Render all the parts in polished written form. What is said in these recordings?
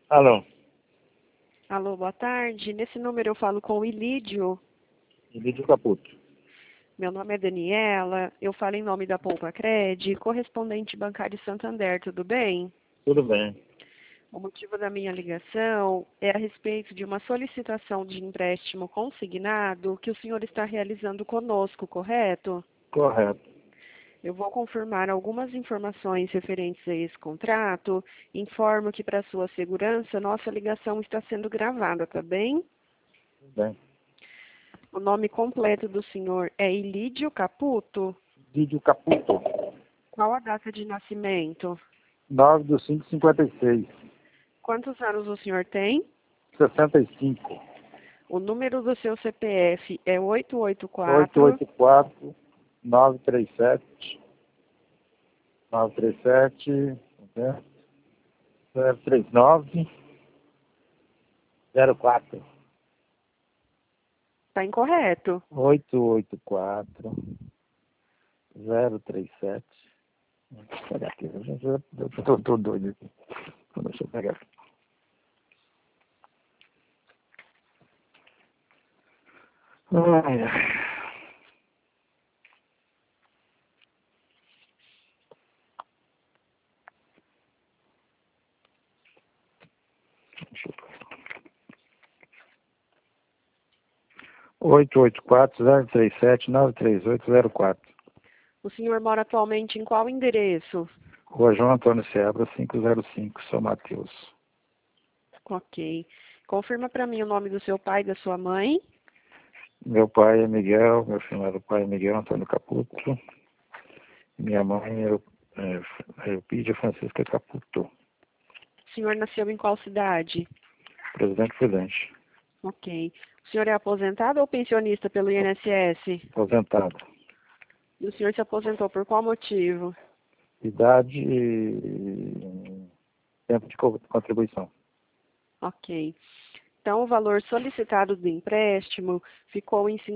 Alô, Alô, boa tarde. Nesse número eu falo com o Ilídio. Lídio Caputo. Meu nome é Daniela. Eu falo em nome da Poupa Cred, correspondente bancário Santander, tudo bem? Tudo bem. O motivo da minha ligação é a respeito de uma solicitação de empréstimo consignado que o senhor está realizando conosco, correto? Correto. Eu vou confirmar algumas informações referentes a esse contrato. Informo que, para sua segurança, nossa ligação está sendo gravada, tá bem? Tudo bem. O nome completo do senhor é Ilídio Caputo? Lídio Caputo. Qual a data de nascimento? 9/5/56. Quantos anos o senhor tem? 65. O número do seu CPF é 884. 884 937 937 039 04. Está incorreto. 884 037. Deixa eu pegar aqui. Eu tô doido aqui. Deixa eu pegar aqui. Ai, ai. Deixa eu... 884-037-93804. O senhor mora atualmente em qual endereço? Rua João Antônio Seabra, 505, São Mateus. Ok. Confirma para mim o nome do seu pai e da sua mãe. Meu pai é Miguel, meu finado pai é Miguel Antônio Caputo. Minha mãe é Eupídia Francisca Caputo. O senhor nasceu em qual cidade? Presidente Prudente. Ok. O senhor é aposentado ou pensionista pelo INSS? Aposentado. E o senhor se aposentou por qual motivo? Idade e tempo de contribuição. Ok. Então, o valor solicitado do empréstimo ficou em R$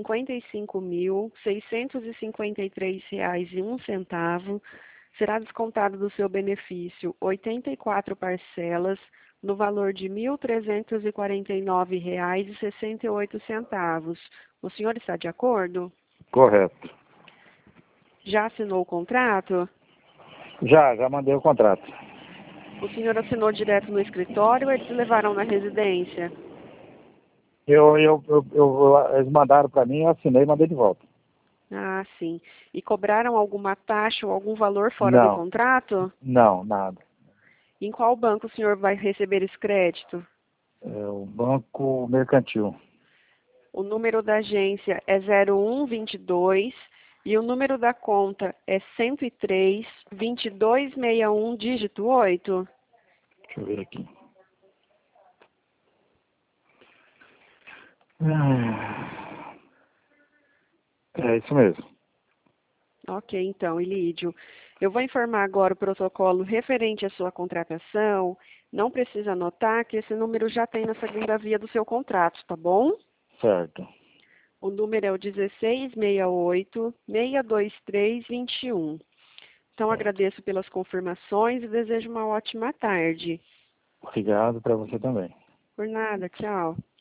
55.653,01. Será descontado do seu benefício 84 parcelas, no valor de R$ 1.349,68. O senhor está de acordo? Correto. Já assinou o contrato? Já mandei o contrato. O senhor assinou direto no escritório ou eles levaram na residência? Eles mandaram para mim, eu assinei e mandei de volta. Ah, sim. E cobraram alguma taxa ou algum valor fora do Não, contrato? não, nada. Em qual banco o senhor vai receber esse crédito? É o Banco Mercantil. O número da agência é 0122 e o número da conta é 103 2261 dígito 8. Deixa eu ver aqui. É isso mesmo. Ok, então, Ilídio. Eu vou informar agora o protocolo referente à sua contratação. Não precisa anotar que esse número já tem na segunda via do seu contrato, tá bom? Certo. O número é o 1668-623-21. Então, Certo. agradeço pelas confirmações e desejo uma ótima tarde. Obrigado para você também. Por nada, tchau.